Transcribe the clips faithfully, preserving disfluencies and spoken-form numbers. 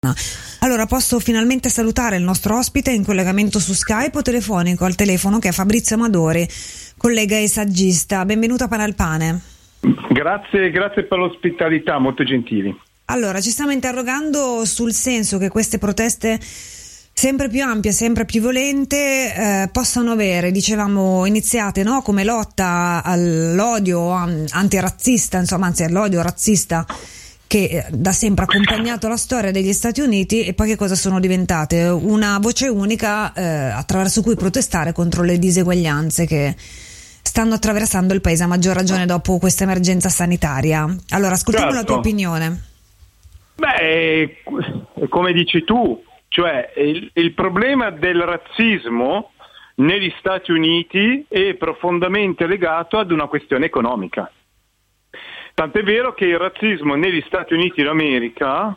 Allora, posso finalmente salutare il nostro ospite in collegamento su Skype o telefonico al telefono, che è Fabrizio Amadori, collega e saggista. Benvenuto a Pane al Pane. Grazie, grazie per l'ospitalità, molto gentili. Allora, ci stiamo interrogando sul senso che queste proteste sempre più ampie, sempre più violente, eh, possano avere, dicevamo, iniziate, no, come lotta all'odio antirazzista, insomma, anzi all'odio razzista, che da sempre ha accompagnato la storia degli Stati Uniti, e poi che cosa sono diventate? Una voce unica eh, attraverso cui protestare contro le diseguaglianze che stanno attraversando il paese, a maggior ragione dopo questa emergenza sanitaria. Allora, ascoltiamo certo. la tua opinione. Beh, come dici tu, cioè il, il problema del razzismo negli Stati Uniti è profondamente legato ad una questione economica. Tant'è vero che il razzismo negli Stati Uniti d'America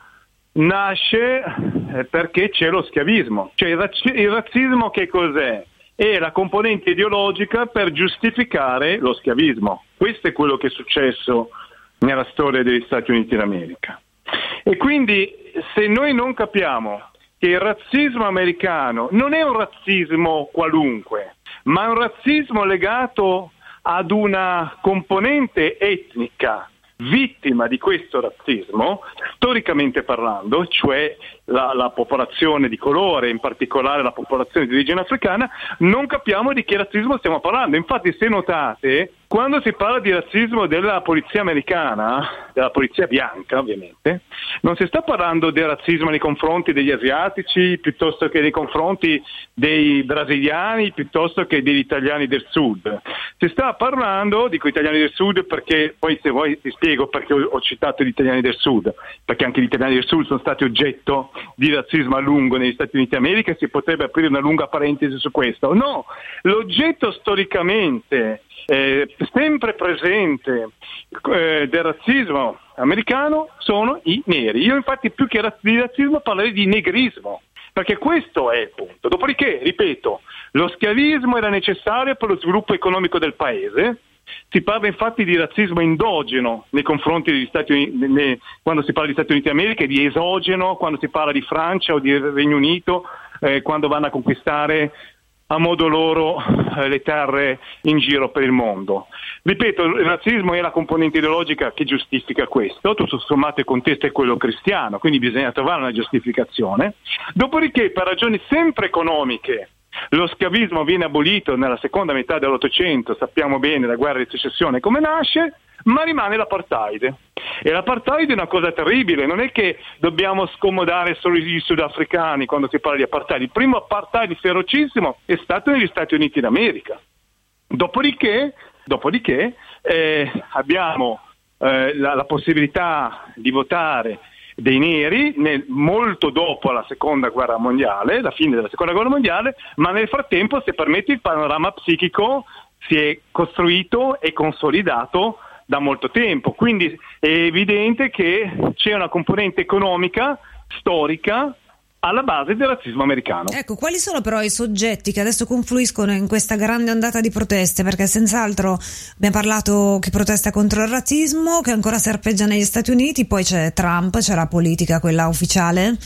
nasce perché c'è lo schiavismo. Cioè il, razz- il razzismo che cos'è? È la componente ideologica per giustificare lo schiavismo. Questo è quello che è successo nella storia degli Stati Uniti d'America. E quindi se noi non capiamo che il razzismo americano non è un razzismo qualunque, ma è un razzismo legato ad una componente etnica vittima di questo razzismo, storicamente parlando, cioè la, la popolazione di colore, in particolare la popolazione di origine africana, non capiamo di che razzismo stiamo parlando. Infatti, se notate, quando si parla di razzismo della polizia americana, della polizia bianca ovviamente, non si sta parlando del razzismo nei confronti degli asiatici, piuttosto che nei confronti dei brasiliani, piuttosto che degli italiani del sud. Si sta parlando, dico italiani del sud perché poi, se vuoi ti spiego perché ho, ho citato gli italiani del sud, perché anche gli italiani del sud sono stati oggetto di razzismo a lungo negli Stati Uniti d'America, e si potrebbe aprire una lunga parentesi su questo. No, l'oggetto storicamente eh, sempre presente eh, del razzismo americano sono i neri. Io infatti più che di razzismo parlerei di negrismo, perché questo è il punto. Dopodiché, ripeto, lo schiavismo era necessario per lo sviluppo economico del paese. Si parla infatti di razzismo endogeno nei confronti degli Stati Uniti, ne, quando si parla di Stati Uniti d'America, e di esogeno quando si parla di Francia o di Regno Unito, eh, quando vanno a conquistare a modo loro eh, le terre in giro per il mondo. Ripeto, il razzismo è la componente ideologica che giustifica questo, tutto sommato il contesto è quello cristiano, quindi bisogna trovare una giustificazione. Dopodiché, per ragioni sempre economiche, lo schiavismo viene abolito nella seconda metà dell'Ottocento, sappiamo bene la guerra di secessione come nasce, ma rimane l'apartheid. E l'apartheid è una cosa terribile, non è che dobbiamo scomodare solo gli sudafricani quando si parla di apartheid. Il primo apartheid ferocissimo è stato negli Stati Uniti d'America. Dopodiché, dopodiché eh, abbiamo eh, la, la possibilità di votare dei neri nel, molto dopo la seconda guerra mondiale, la fine della seconda guerra mondiale, ma nel frattempo, se permetti, il panorama psichico si è costruito e consolidato da molto tempo, quindi è evidente che c'è una componente economica storica alla base del razzismo americano. Ecco, quali sono però i soggetti che adesso confluiscono in questa grande ondata di proteste? Perché senz'altro abbiamo parlato che protesta contro il razzismo, che ancora serpeggia negli Stati Uniti, poi c'è Trump, c'è la politica, quella ufficiale,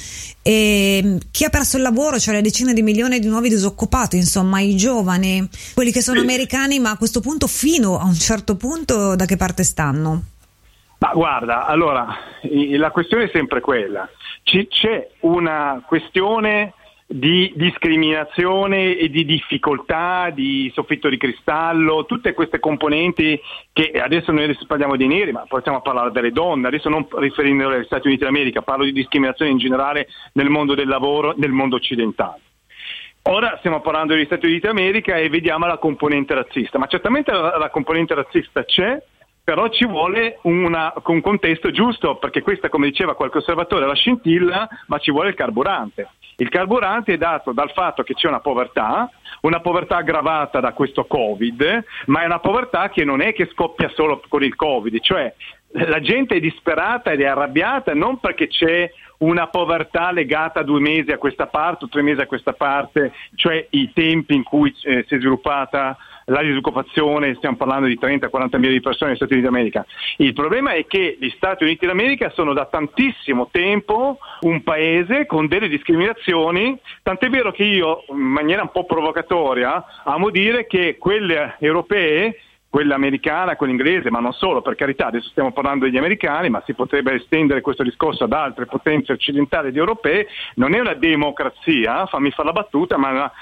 e chi ha perso il lavoro, cioè le decine di milioni di nuovi disoccupati, insomma i giovani, quelli che sono sì. americani, ma a questo punto, fino a un certo punto, da che parte stanno? Ma guarda, allora, la questione è sempre quella. C'è una questione di discriminazione e di difficoltà, di soffitto di cristallo, tutte queste componenti che adesso noi adesso parliamo dei neri, ma possiamo parlare delle donne, adesso non riferendomi agli Stati Uniti d'America, parlo di discriminazione in generale nel mondo del lavoro, nel mondo occidentale. Ora stiamo parlando degli Stati Uniti d'America e vediamo la componente razzista, ma certamente la, la componente razzista c'è, però ci vuole una, un contesto giusto, perché questa, come diceva qualche osservatore, è la scintilla, ma ci vuole il carburante. Il carburante è dato dal fatto che c'è una povertà, una povertà aggravata da questo Covid, ma è una povertà che non è che scoppia solo con il Covid, cioè la gente è disperata ed è arrabbiata non perché c'è una povertà legata a due mesi a questa parte o tre mesi a questa parte, cioè i tempi in cui eh, si è sviluppata la disoccupazione, stiamo parlando di trenta quaranta milioni di persone negli Stati Uniti d'America. Il problema è che gli Stati Uniti d'America sono da tantissimo tempo un paese con delle discriminazioni, tant'è vero che io, in maniera un po' provocatoria, amo dire che quelle europee, quella americana, quella inglese, ma non solo, per carità, adesso stiamo parlando degli americani, ma si potrebbe estendere questo discorso ad altre potenze occidentali ed europee, non è una democrazia, fammi fare la battuta, ma una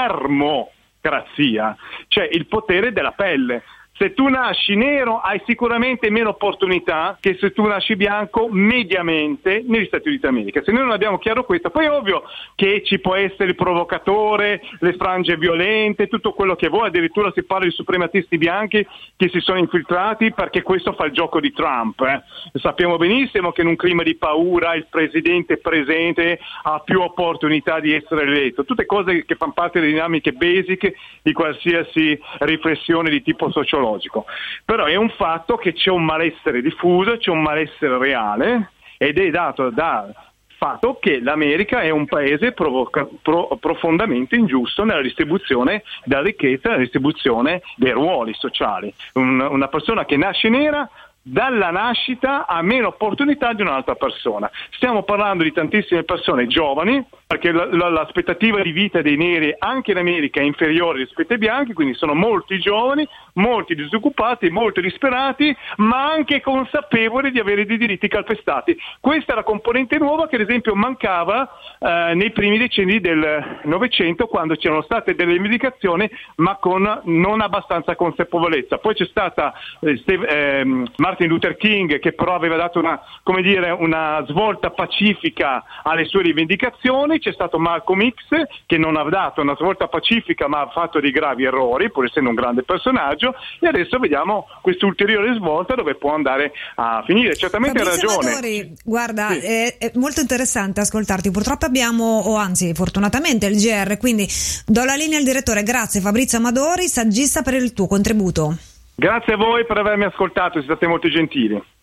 dermocrazia, cioè il potere della pelle. Se tu nasci nero hai sicuramente meno opportunità che se tu nasci bianco mediamente negli Stati Uniti d'America. Se noi non abbiamo chiaro questo, poi è ovvio che ci può essere il provocatore, le frange violente, tutto quello che vuoi, addirittura si parla di suprematisti bianchi che si sono infiltrati perché questo fa il gioco di Trump. Eh. Sappiamo benissimo che in un clima di paura il presidente presente ha più opportunità di essere eletto. Tutte cose che fanno parte delle dinamiche basic di qualsiasi riflessione di tipo sociologico. Però è un fatto che c'è un malessere diffuso, c'è un malessere reale ed è dato dal fatto che l'America è un paese provoca, pro, profondamente ingiusto nella distribuzione della ricchezza, nella distribuzione dei ruoli sociali. Un, una persona che nasce nera dalla nascita ha meno opportunità di un'altra persona. Stiamo parlando di tantissime persone giovani, perché l- l- l'aspettativa di vita dei neri anche in America è inferiore rispetto ai bianchi, quindi sono molti giovani, molti disoccupati, molti disperati, ma anche consapevoli di avere dei diritti calpestati. Questa è la componente nuova che ad esempio mancava eh, nei primi decenni del Novecento, quando c'erano state delle rivendicazioni ma con non abbastanza consapevolezza. Poi c'è stata eh, Steve, eh, Martin Luther King, che però aveva dato una, come dire, una svolta pacifica alle sue rivendicazioni. C'è stato Malcolm X, che non ha dato una svolta pacifica ma ha fatto dei gravi errori, pur essendo un grande personaggio, e adesso vediamo questa ulteriore svolta dove può andare a finire. Certamente hai ragione. Amadori, guarda, sì. è, è molto interessante ascoltarti. Purtroppo abbiamo, o anzi fortunatamente, il G R, quindi do la linea al direttore. Grazie Fabrizio Amadori, saggista, per il tuo contributo. Grazie a voi per avermi ascoltato, siete stati molto gentili.